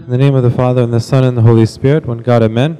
In the name of the Father, and the Son, and the Holy Spirit, one God, Amen.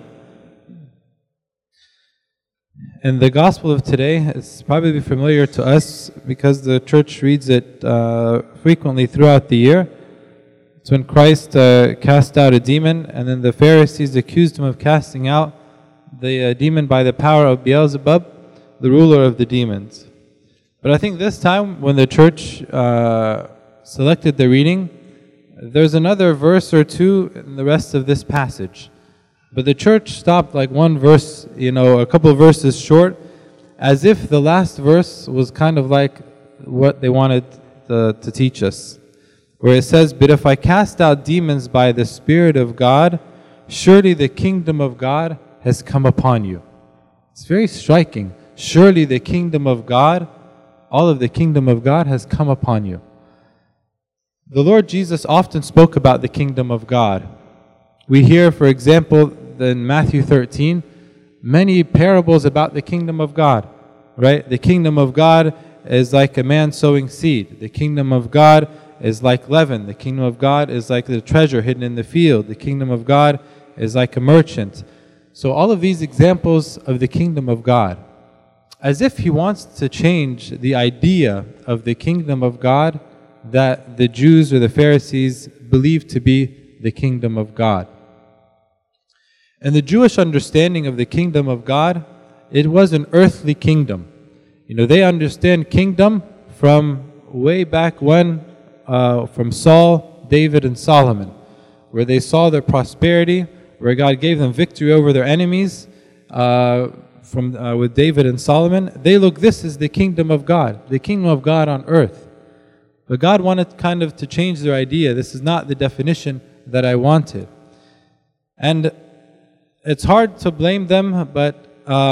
And the Gospel of today is probably familiar to us because the church reads it frequently throughout the year. It's when Christ cast out a demon, and then the Pharisees accused him of casting out the demon by the power of Beelzebub, the ruler of the demons. But I think this time, when the church selected the reading, there's another verse or two in the rest of this passage. But the church stopped like one verse, a couple of verses short, as if the last verse was kind of like what they wanted to teach us. Where it says, "But if I cast out demons by the Spirit of God, surely the kingdom of God has come upon you." It's very striking. Surely the kingdom of God, all of the kingdom of God has come upon you. The Lord Jesus often spoke about the kingdom of God. We hear, for example, in Matthew 13, many parables about the kingdom of God, right? The kingdom of God is like a man sowing seed. The kingdom of God is like leaven. The kingdom of God is like the treasure hidden in the field. The kingdom of God is like a merchant. So all of these examples of the kingdom of God, as if He wants to change the idea of the kingdom of God that the Jews or the Pharisees believed to be the kingdom of God. And the Jewish understanding of the kingdom of God, it was an earthly kingdom. They understand kingdom from way back when, from Saul, David, and Solomon, where they saw their prosperity, where God gave them victory over their enemies, with David and Solomon. They look, this is the kingdom of God on earth. But God wanted kind of to change their idea. This is not the definition that I wanted. And it's hard to blame them, but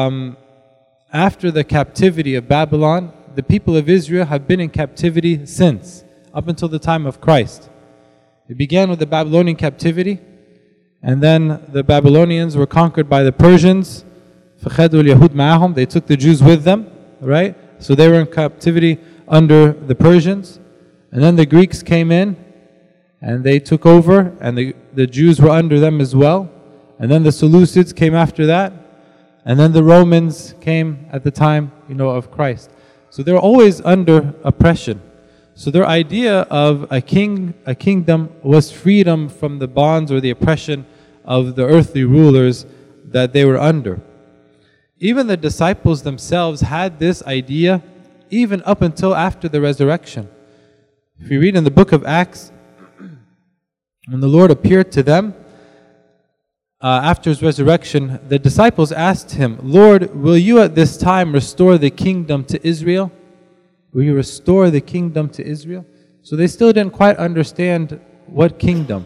after the captivity of Babylon, the people of Israel have been in captivity since, up until the time of Christ. It began with the Babylonian captivity, and then the Babylonians were conquered by the Persians. فَخَذُوا الْيَهُودَ مَعَهُمْ. They took the Jews with them, right? So they were in captivity under the Persians. And then the Greeks came in, and they took over, and the Jews were under them as well. And then the Seleucids came after that. And then the Romans came at the time, of Christ. So they were always under oppression. So their idea of a kingdom was freedom from the bonds or the oppression of the earthly rulers that they were under. Even the disciples themselves had this idea even up until after the resurrection. If you read in the book of Acts, when the Lord appeared to them after His resurrection, the disciples asked Him, "Lord, will you at this time restore the kingdom to Israel?" Will you restore the kingdom to Israel? So they still didn't quite understand what kingdom.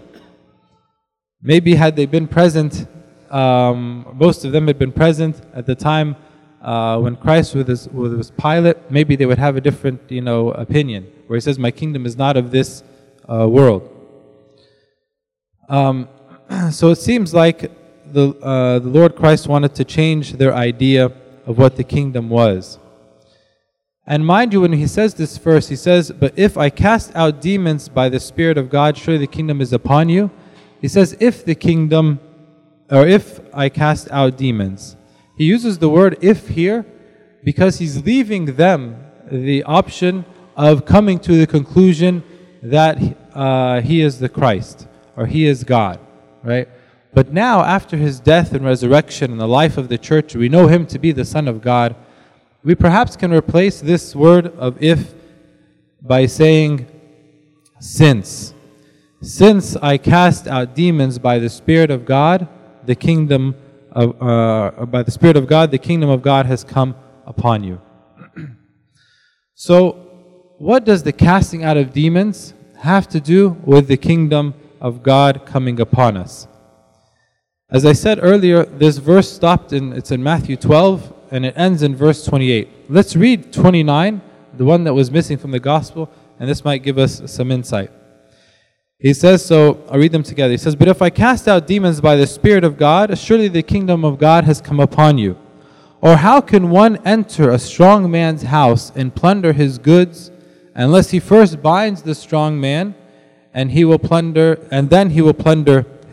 Maybe had they been present, most of them had been present at the time when Christ was Pilate, maybe they would have a different, opinion, where He says, "My kingdom is not of this world." So it seems like the Lord Christ wanted to change their idea of what the kingdom was. And mind you, when He says this verse, He says, "But if I cast out demons by the Spirit of God, surely the kingdom is upon you." He says, if I cast out demons. He uses the word "if" here because He's leaving them the option of coming to the conclusion that He is the Christ or He is God, right? But now, after His death and resurrection and the life of the church, we know Him to be the Son of God. We perhaps can replace this word of "if" by saying "since." Since I cast out demons by the Spirit of God, the kingdom of God has come upon you. So, what does the casting out of demons have to do with the kingdom of God coming upon us? As I said earlier, this verse it's in Matthew 12, and it ends in verse 28. Let's read 29, the one that was missing from the Gospel, and this might give us some insight. He says, so I'll read them together. He says, "But if I cast out demons by the Spirit of God, surely the kingdom of God has come upon you. Or how can one enter a strong man's house and plunder his goods, unless he first binds the strong man, and then he will plunder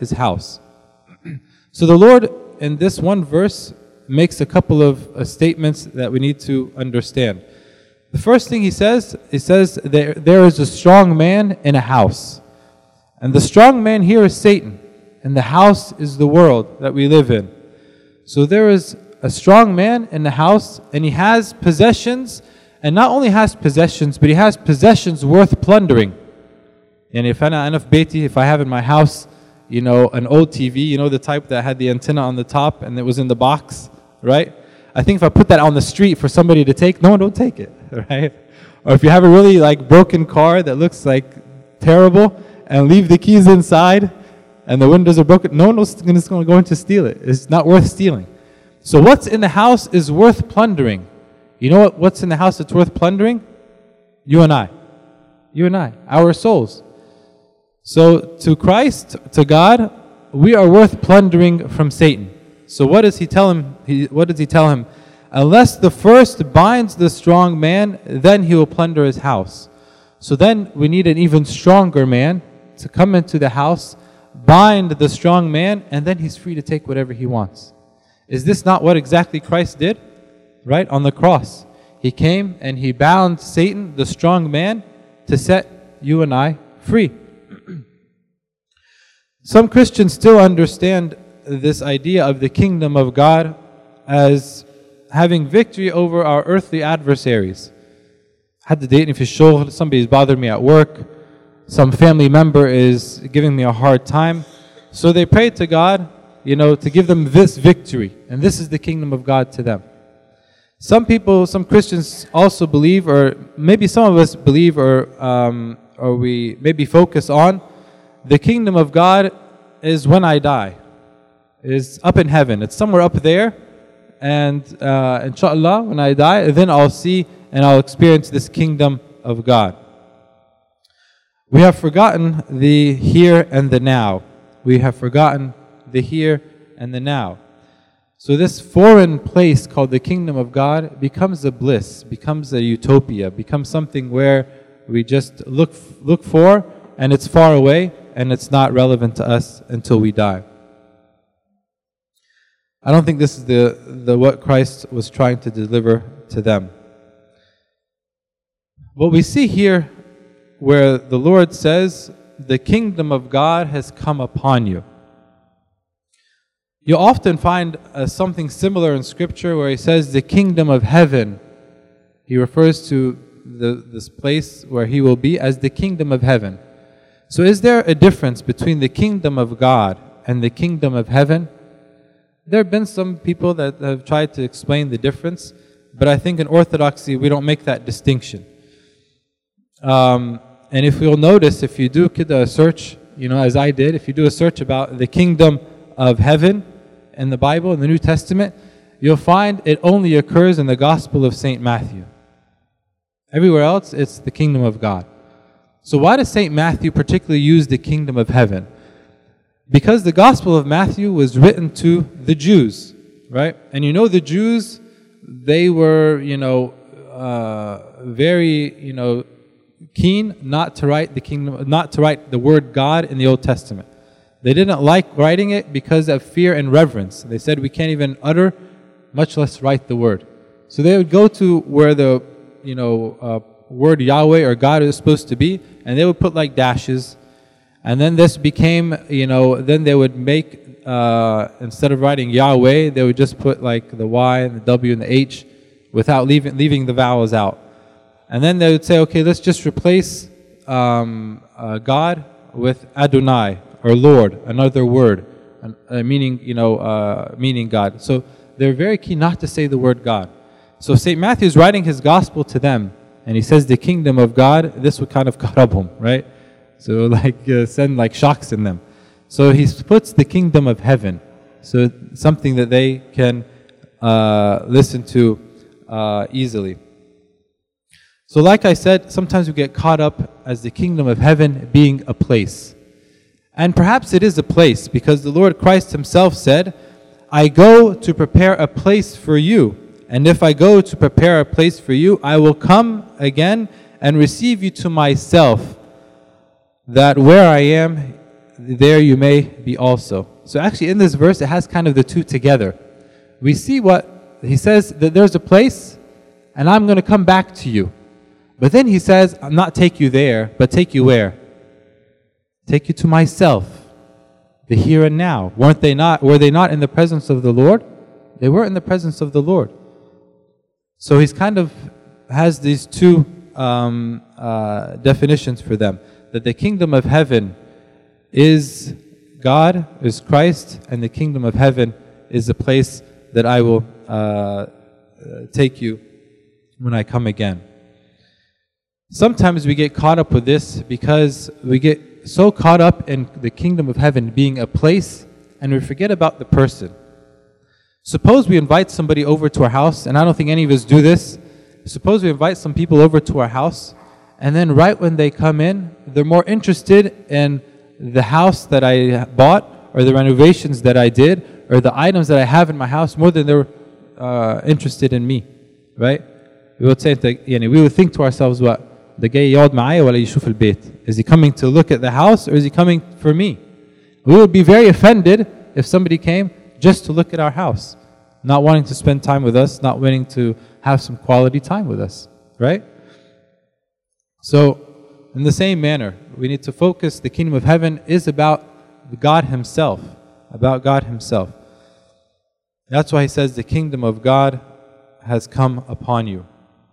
his house. So the Lord, in this one verse, makes a couple of statements that we need to understand. The first thing he says there is a strong man in a house. And the strong man here is Satan. And the house is the world that we live in. So there is a strong man in the house, and he has possessions, and not only has possessions, but he has possessions worth plundering. And if I have in my house, an old TV, the type that had the antenna on the top and it was in the box, right? I think if I put that on the street for somebody to take, no one will take it, right? Or if you have a really broken car that looks terrible and leave the keys inside and the windows are broken, no one is going to go in to steal it. It's not worth stealing. So what's in the house is worth plundering. You know what's in the house that's worth plundering? You and I. You and I. Our souls. So to Christ, to God, we are worth plundering from Satan. So what does he tell him? What does he tell him? Unless the first binds the strong man, then he will plunder his house. So then we need an even stronger man to come into the house, bind the strong man, and then he's free to take whatever he wants. Is this not what exactly Christ did? Right? On the cross. He came and he bound Satan, the strong man, to set you and I free. Some Christians still understand this idea of the kingdom of God as having victory over our earthly adversaries. Somebody's bothered me at work, some family member is giving me a hard time, so they pray to God, to give them this victory, and this is the kingdom of God to them. Some Christians also believe, or maybe some of us believe, or we maybe focus on, the kingdom of God is when I die, is up in heaven. It's somewhere up there, and inshallah, when I die, then I'll see and I'll experience this kingdom of God. We have forgotten the here and the now. We have forgotten the here and the now. So this foreign place called the kingdom of God becomes a bliss, becomes a utopia, becomes something where we just look for, and it's far away, and it's not relevant to us until we die. I don't think this is the what Christ was trying to deliver to them. What we see here, where the Lord says, the kingdom of God has come upon you. You'll often find something similar in Scripture where he says the kingdom of heaven. He refers to this place where he will be as the kingdom of heaven. So is there a difference between the kingdom of God and the kingdom of heaven? There have been some people that have tried to explain the difference, but I think in Orthodoxy we don't make that distinction. And if you'll notice, if you do a search, as I did, if you do a search about the kingdom of heaven in the Bible, in the New Testament, you'll find it only occurs in the Gospel of St. Matthew. Everywhere else, it's the kingdom of God. So why does St. Matthew particularly use the kingdom of heaven? Because the Gospel of Matthew was written to the Jews, right? And the Jews, they were, very, keen not to write the word God in the Old Testament. They didn't like writing it because of fear and reverence. They said we can't even utter, much less write the word. So they would go to where the word Yahweh or God is supposed to be, and they would put dashes, and then this became, then they would make, instead of writing Yahweh, they would just put the Y and the W and the H without leaving the vowels out. And then they would say, okay, let's just replace God with Adonai, or Lord, another word, meaning God. So they're very keen not to say the word God. So St. Matthew is writing his gospel to them, and he says the kingdom of God. This would kind of karab right? So send shocks in them. So he puts the kingdom of heaven. So something that they can listen to easily. So like I said, sometimes we get caught up as the kingdom of heaven being a place. And perhaps it is a place, because the Lord Christ himself said, I go to prepare a place for you. And if I go to prepare a place for you, I will come again and receive you to myself, that where I am, there you may be also. So actually in this verse, it has kind of the two together. We see what he says, that there's a place and I'm going to come back to you. But then he says, I'll not take you there, but take you where? Take you to myself, the here and now. Were they not in the presence of the Lord? They were in the presence of the Lord. So he's kind of has these two definitions for them. That the kingdom of heaven is God, is Christ, and the kingdom of heaven is the place that I will take you when I come again. Sometimes we get caught up with this because we get so caught up in the kingdom of heaven being a place and we forget about the person. Suppose we invite somebody over to our house, and I don't think any of us do this. Suppose we invite some people over to our house, and then right when they come in, they're more interested in the house that I bought or the renovations that I did or the items that I have in my house more than they're interested in me, right? We would say, we would think to ourselves, what? The guy يقعد معايا ولا يشوف البيت? Is he coming to look at the house or is he coming for me? We would be very offended if somebody came just to look at our house, not wanting to spend time with us, not wanting to have some quality time with us, right? So, in the same manner, we need to focus. The kingdom of heaven is about God Himself, about God Himself. That's why He says the kingdom of God has come upon you.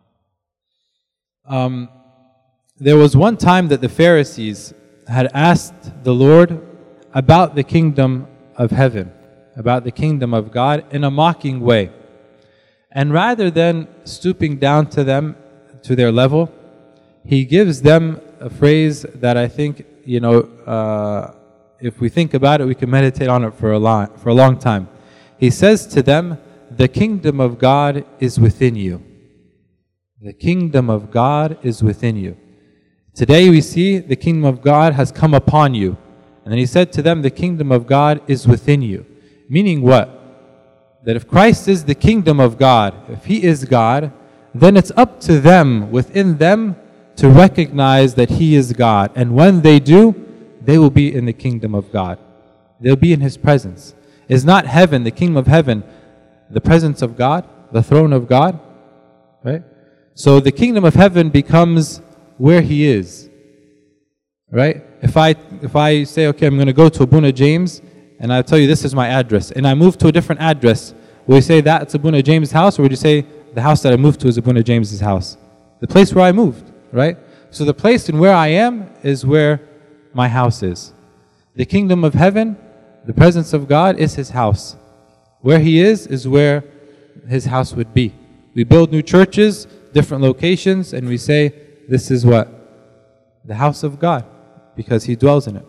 There was one time that the Pharisees had asked the Lord about the kingdom of heaven, about the kingdom of God in a mocking way. And rather than stooping down to them, to their level, He gives them a phrase that I think, if we think about it, we can meditate on it for a long time. He says to them, the kingdom of God is within you. The kingdom of God is within you. Today we see the kingdom of God has come upon you. And then He said to them, the kingdom of God is within you. Meaning what? That if Christ is the kingdom of God, if He is God, then it's up to them, within them, to recognize that He is God. And when they do, they will be in the kingdom of God. They'll be in His presence. Is not heaven, the kingdom of heaven, the presence of God, the throne of God? Right? So the kingdom of heaven becomes where He is. Right? If I say, okay, I'm going to go to Abuna James, and I tell you this is my address, and I move to a different address, will you say that's Abuna James' house, or would you say the house that I moved to is Abuna James' house? The place where I moved, right? So the place and where I am is where my house is. The kingdom of heaven, the presence of God, is His house. Where He is where His house would be. We build new churches, different locations, and we say, this is what? The house of God, because He dwells in it.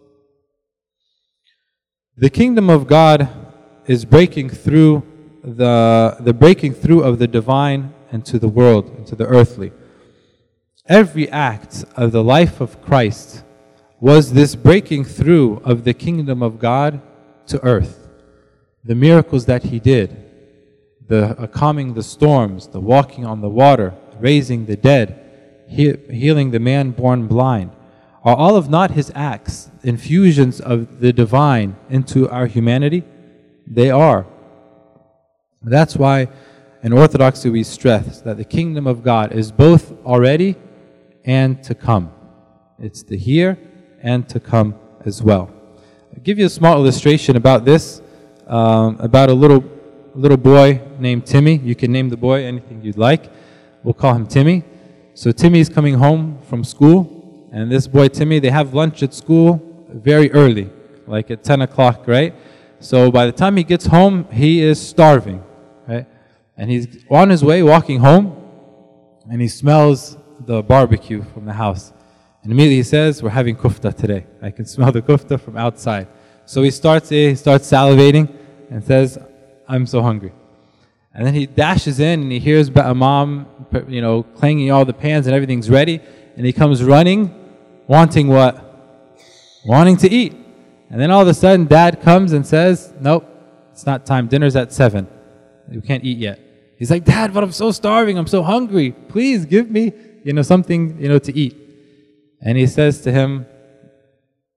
The kingdom of God is breaking through the breaking through of the divine into the world, into the earthly. Every act of the life of Christ was this breaking through of the kingdom of God to earth. The miracles that He did, the calming the storms, the walking on the water, raising the dead, healing the man born blind, are all of not His acts, infusions of the divine into our humanity? They are. That's why in Orthodoxy we stress that the kingdom of God is both already and to come. It's the here and to come as well. I'll give you a small illustration about this, about a little boy named Timmy. You can name the boy anything you'd like. We'll call him Timmy. So Timmy's coming home from school, and this boy Timmy, they have lunch at school very early, like at 10 o'clock, right? So by the time he gets home, he is starving, right? And he's on his way walking home, and he smells the barbecue from the house. And immediately he says, we're having kufta today. I can smell the kufta from outside. So he starts salivating and says, I'm so hungry. And then he dashes in and he hears mom, clanging all the pans and everything's ready. And he comes running, wanting what? Wanting to eat. And then all of a sudden dad comes and says, nope, it's not time. Dinner's at 7. We can't eat yet. He's like, Dad, but I'm so starving. I'm so hungry. Please give me, something, to eat. And he says to him,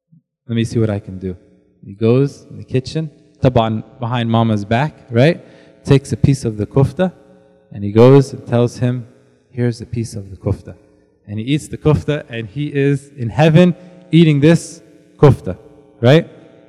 Let me see what I can do. He goes in the kitchen, taban behind Mama's back, right? Takes a piece of the kufta, and he goes and tells him, here's a piece of the kufta. And he eats the kufta, and he is in heaven eating this kufta, right?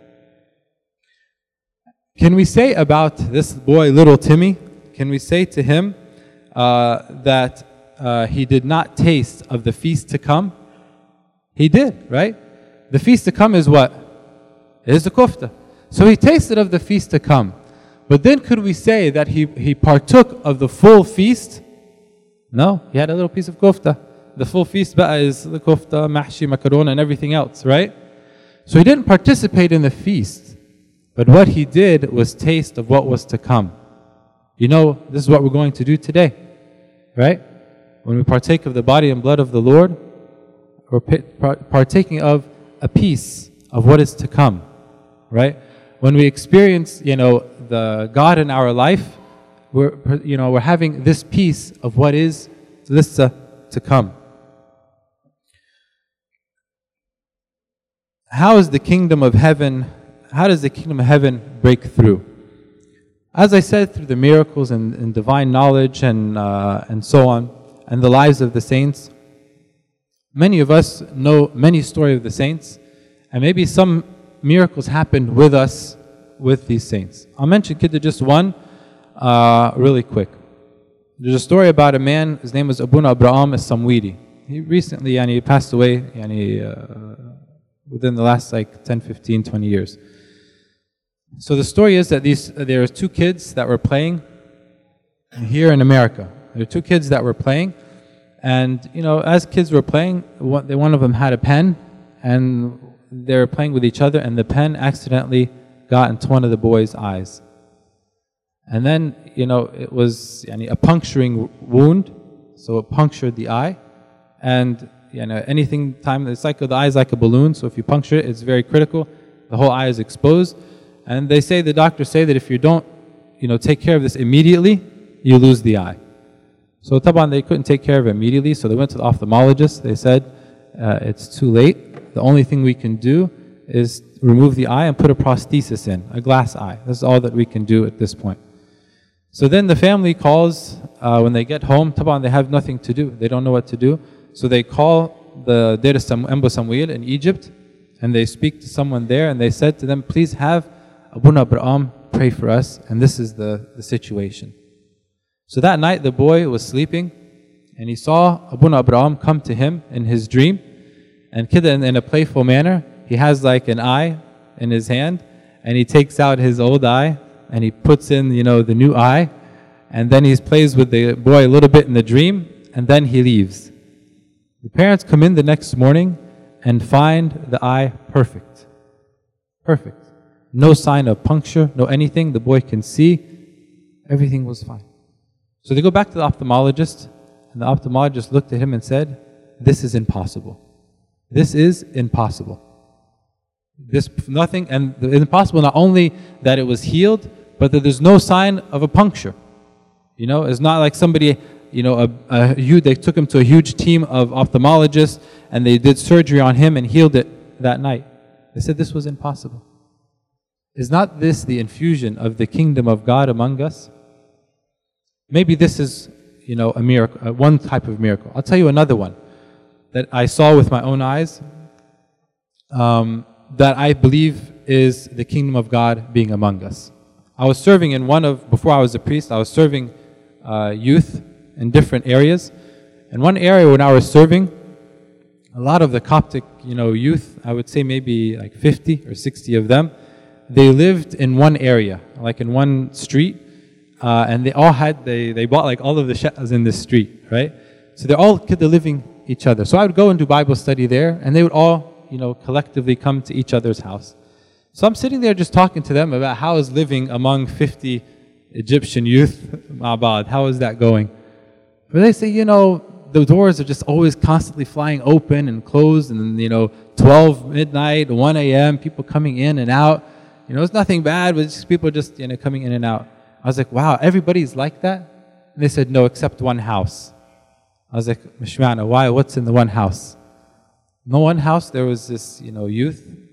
Can we say about this boy, little Timmy, can we say to him that he did not taste of the feast to come? He did, right? The feast to come is what? It is the kufta. So he tasted of the feast to come. But then could we say that he partook of the full feast? No, he had a little piece of kufta. The full feast is the kufta, mahshi, macarona, and everything else, right? So he didn't participate in the feast. But what he did was taste of what was to come. You know, this is what we're going to do today, right? When we partake of the body and blood of the Lord, we're partaking of a piece of what is to come, right? When we experience, the God in our life, we're having this piece of what is lissa to come. How does the kingdom of heaven break through? As I said, through the miracles and divine knowledge and so on, and the lives of the saints. Many of us know many stories of the saints, and maybe some miracles happened with us, with these saints. I'll mention just one really quick. There's a story about a man, his name was Abuna Abraham as-Samwiri. He recently passed away within the last 10, 15, 20 years. So the story is that there were two kids that were playing here in America. There were two kids that were playing, and as kids were playing, one of them had a pen, and they were playing with each other, and the pen accidentally got into one of the boys' eyes. And then, it was a puncturing wound, so it punctured the eye. And, it's like the eye is like a balloon, so if you puncture it, it's very critical. The whole eye is exposed. And the doctors say that if you don't, take care of this immediately, you lose the eye. So taban, they couldn't take care of it immediately, so they went to the ophthalmologist. They said, it's too late. The only thing we can do is remove the eye and put a prosthesis in, a glass eye. That's all that we can do at this point. So then the family calls, when they get home, taban, they have nothing to do. They don't know what to do. So they call the Deir Embu Samwil in Egypt, and they speak to someone there, and they said to them, please have Abuna Abraham pray for us, and this is the situation. So that night the boy was sleeping, and he saw Abuna Abraham come to him in his dream, and in a playful manner, he has an eye in his hand, and he takes out his old eye, and he puts in, the new eye, and then he plays with the boy a little bit in the dream, and then he leaves. The parents come in the next morning and find the eye perfect. Perfect. No sign of puncture, no anything. The boy can see. Everything was fine. So they go back to the ophthalmologist, and the ophthalmologist looked at him and said, this is impossible. This is impossible. Nothing, and impossible not only that it was healed, but that there's no sign of a puncture. It's not like somebody, they took him to a huge team of ophthalmologists, and they did surgery on him and healed it that night. They said this was impossible. Is not this the infusion of the kingdom of God among us? Maybe this is, a miracle, one type of miracle. I'll tell you another one that I saw with my own eyes, that I believe is the kingdom of God being among us. I was serving before I was a priest, I was serving youth in different areas. In one area when I was serving, a lot of the Coptic, youth, I would say maybe 50 or 60 of them, they lived in one area, in one street, and they all they bought all of the shahs in this street, right? So they're all living each other. So I would go and do Bible study there, and they would all, collectively come to each other's house. So I'm sitting there just talking to them about how is living among 50 Egyptian youth, ma'bad, how is that going? But they say, the doors are just always constantly flying open and closed, and 12 midnight, 1 a.m., people coming in and out. It's nothing bad, but it's just people just coming in and out. I was like, wow, everybody's like that? And they said, no, except one house. I was like, mishma'na, why? What's in the one house? In the one house, there was this, youth,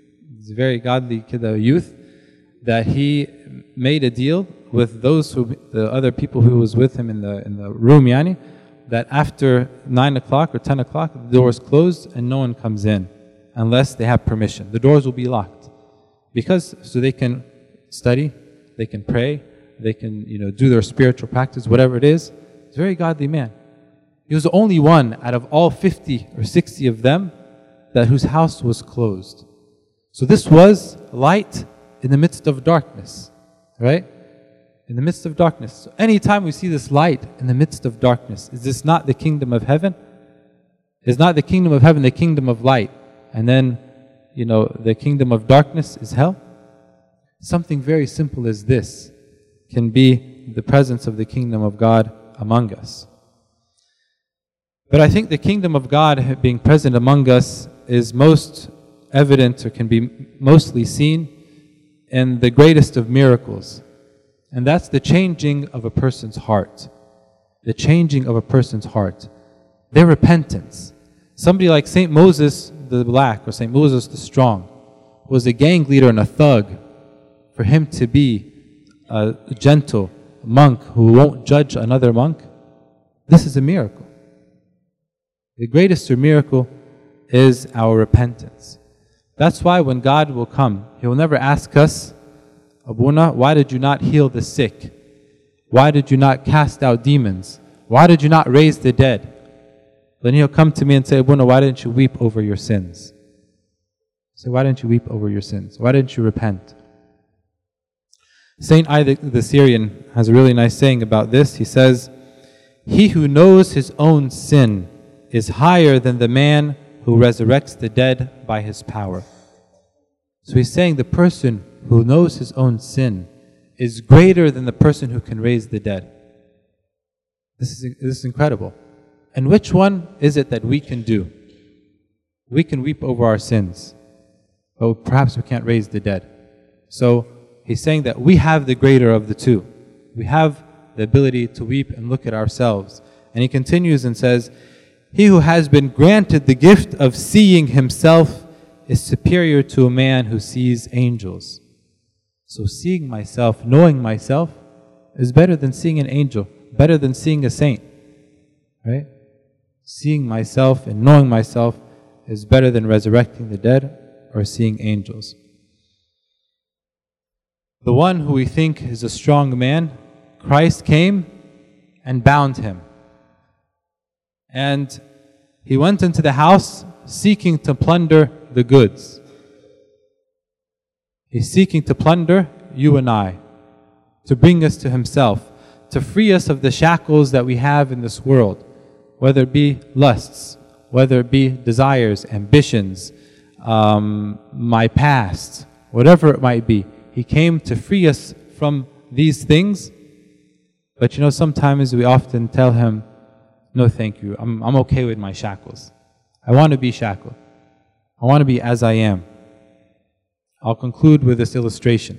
He's a very godly youth, that he made a deal with the other people who was with him in the room, that after 9 o'clock or 10 o'clock, the doors closed and no one comes in unless they have permission. The doors will be locked. So they can study, they can pray, they can do their spiritual practice, whatever it is. He's a very godly man. He was the only one out of all 50 or 60 of them whose house was closed. So this was light in the midst of darkness, right? In the midst of darkness. So anytime we see this light in the midst of darkness, is this not the kingdom of heaven? Is not the kingdom of heaven the kingdom of light? And then, the kingdom of darkness is hell? Something very simple as this can be the presence of the kingdom of God among us. But I think the kingdom of God being present among us is most evident, or can be mostly seen, in the greatest of miracles. And that's the changing of a person's heart. The changing of a person's heart. Their repentance. Somebody like St. Moses the Black, or St. Moses the Strong, was a gang leader and a thug. For him to be a gentle monk who won't judge another monk, this is a miracle. The greatest miracle is our repentance. That's why when God will come, He will never ask us, Abuna, why did you not heal the sick? Why did you not cast out demons? Why did you not raise the dead? Then He'll come to me and say, Abuna, why didn't you weep over your sins? So why didn't you weep over your sins? Why didn't you repent? Saint Isaac the Syrian has a really nice saying about this. He says, he who knows his own sin is higher than the man who resurrects the dead by his power. So he's saying the person who knows his own sin is greater than the person who can raise the dead. This is incredible. And which one is it that we can do? We can weep over our sins, but perhaps we can't raise the dead. So he's saying that we have the greater of the two. We have the ability to weep and look at ourselves. And he continues and says, he who has been granted the gift of seeing himself is superior to a man who sees angels. So seeing myself, knowing myself, is better than seeing an angel, better than seeing a saint. Right? Seeing myself and knowing myself is better than resurrecting the dead or seeing angels. The one who we think is a strong man, Christ came and bound him. And he went into the house seeking to plunder the goods. He's seeking to plunder you and I, to bring us to himself, to free us of the shackles that we have in this world, whether it be lusts, whether it be desires, ambitions, my past, whatever it might be. He came to free us from these things. But sometimes we often tell him, no thank you, I'm okay with my shackles. I want to be shackled. I want to be as I am. I'll conclude with this illustration.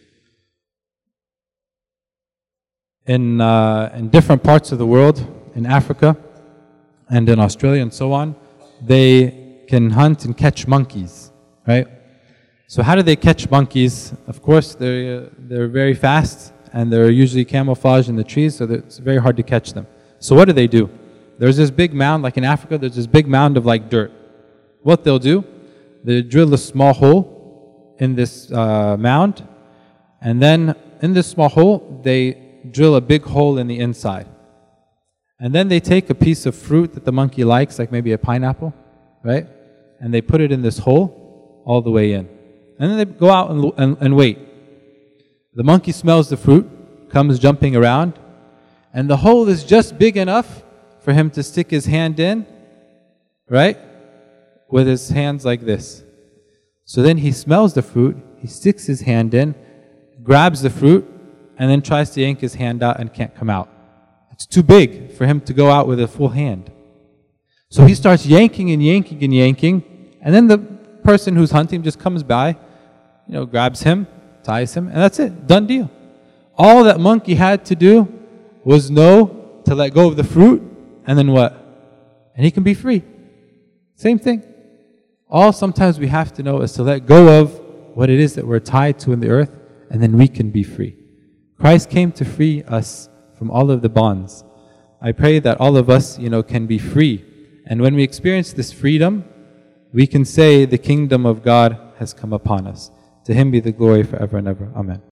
In different parts of the world, in Africa and in Australia and so on, they can hunt and catch monkeys, right? So how do they catch monkeys? Of course, they're very fast and they're usually camouflaged in the trees, so it's very hard to catch them. So what do? There's this big mound, like in Africa, there's this big mound of dirt. What they'll do, they drill a small hole in this mound, and then in this small hole, they drill a big hole in the inside. And then they take a piece of fruit that the monkey likes, like maybe a pineapple, right? And they put it in this hole all the way in. And then they go out and wait. The monkey smells the fruit, comes jumping around, and the hole is just big enough for him to stick his hand in, right? With his hands like this. So then he smells the fruit, he sticks his hand in, grabs the fruit, and then tries to yank his hand out and can't come out. It's too big for him to go out with a full hand. So he starts yanking and yanking and yanking, and then the person who's hunting just comes by, grabs him, ties him, and that's it, done deal. All that monkey had to do was know to let go of the fruit, and then what? And he can be free. Same thing. All sometimes we have to know is to let go of what it is that we're tied to in the earth, and then we can be free. Christ came to free us from all of the bonds. I pray that all of us, can be free. And when we experience this freedom, we can say the kingdom of God has come upon us. To Him be the glory forever and ever. Amen.